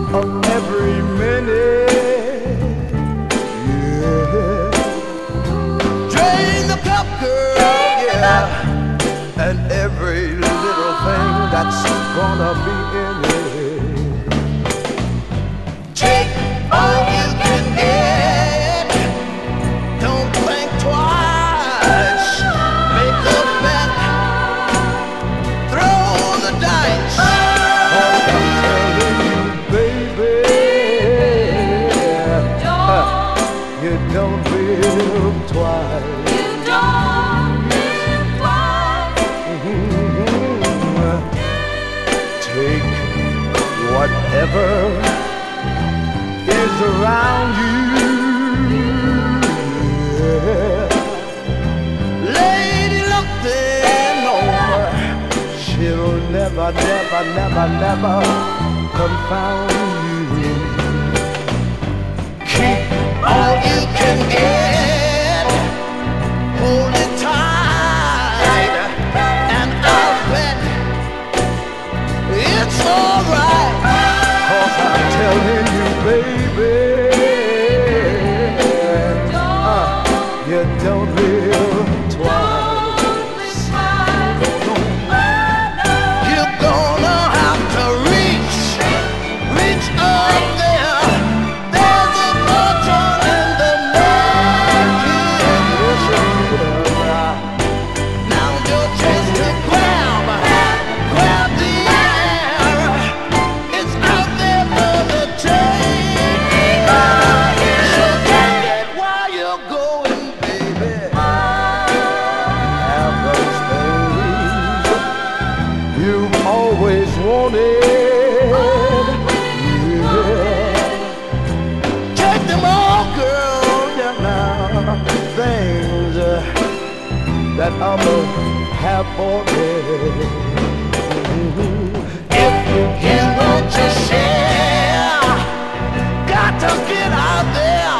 of every minute. Yeah. Drain the cup, girl, yeah, and every little thing that's gonna be in it. Take all you can get. Don't think twice. Make a bet. Throw the dice. Cause I'm telling you, baby, you don't live twice. You don't live twice. Take whatever is around you. Yeah. Lady, look there, no, she'll never, never, never, never confound you. Keep all you can get, hold it tight, and I'll bet it's alright. Cause I'm telling you, baby, you don't live twice. You're gonna have to reach up there. There's a fortune in the making. Now your chance to grab the air. It's out there for the taking. So get it while you're going, baby. Have those things you've always wanted. Yeah. Take them all, girl, yeah, now. Things that others have already. If you want to share, got to get out there.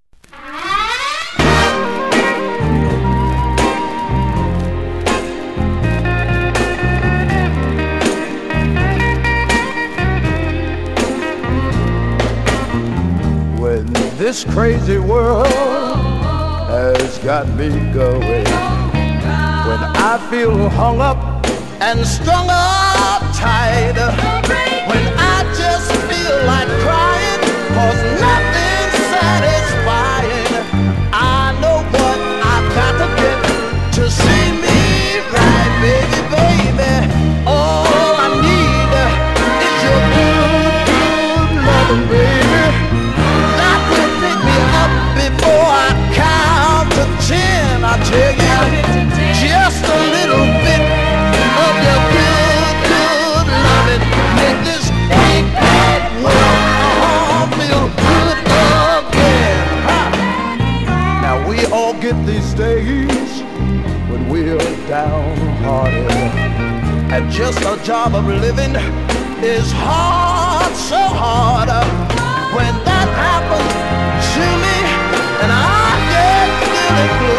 When this crazy world has got me going, when I feel hung up and strung up tight, when I just feel like crying, cause nothing's satisfying, I know what I've got to get to see me right, baby, baby. All I need is your good loving, baby. That will pick me up before I count to 10. I tell you, just a little bit of your good loving make this big bad world feel good again. Now we all get these days when we're downhearted, and just a job of living is hard, so hard. When that happens to me, and I get feeling blue,